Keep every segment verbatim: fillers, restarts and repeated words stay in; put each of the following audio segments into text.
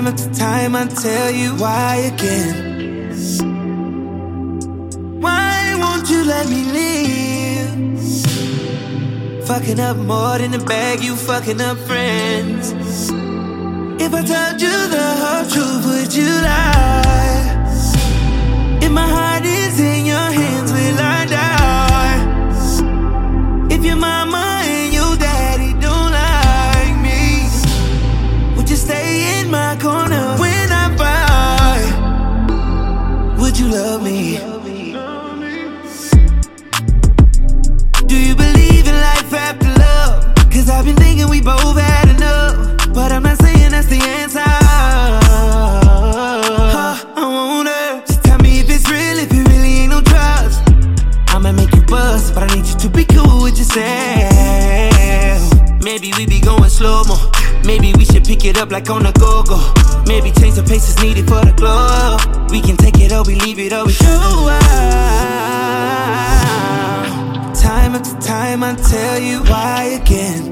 Time after time I tell you why again. Why won't you let me live? Fucking up more than the bag, you fucking up friends. If I told you the whole truth, would you lie? If my heart is in your hands, will I die? If your mama and your daddy don't like me, would you stay in my corner when I fight? Would you love me? Do you believe in life after love? Cause I've been thinking we both had enough, but I'm not saying that's the answer. Huh, I wonder. Just tell me if it's real, if it really ain't no trust. I'ma make you bust, but I need you to be cool with yourself. Maybe we be going slow-mo. Maybe we should pick it up like on the go-go. Maybe change the pace is needed for the glow. We can take it or we leave it or we show out. Time after time I tell you why again.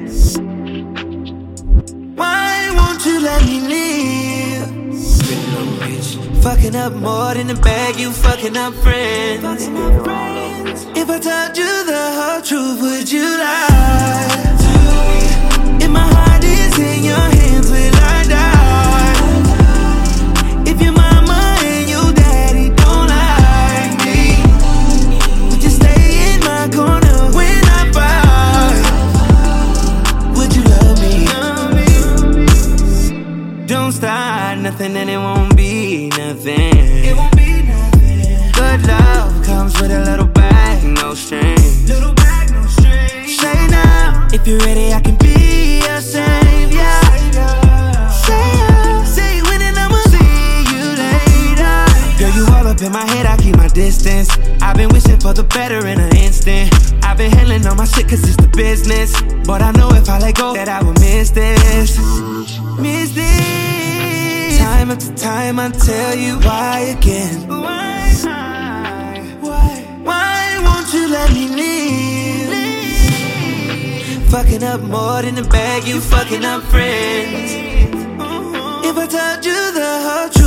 Why won't you let me live? Fucking up more than the bag, you fucking up friends. If I told you the whole truth, would you lie? If my heart is in your hands, will I die? If your mama and your daddy don't like me, would you stay in my corner when I fight? Would you love me? Don't start nothing and it won't be nothing. It won't be nothing. Good love comes with a little bag, no strings. Little bag, no strings. Say now, if you're ready, I can be your savior. Say yeah. Say when and I'ma see you later. Girl, you all up in my head, I keep my distance. I've been wishing for the better in an instant. I've been handling all my shit cause it's the business, but I know if I let go that I will miss this. Miss this. Time after time I tell you why again. Why? Why? Why won't you let me live? Fucking up more than the bag, you fucking up friends. If I told you the whole truth,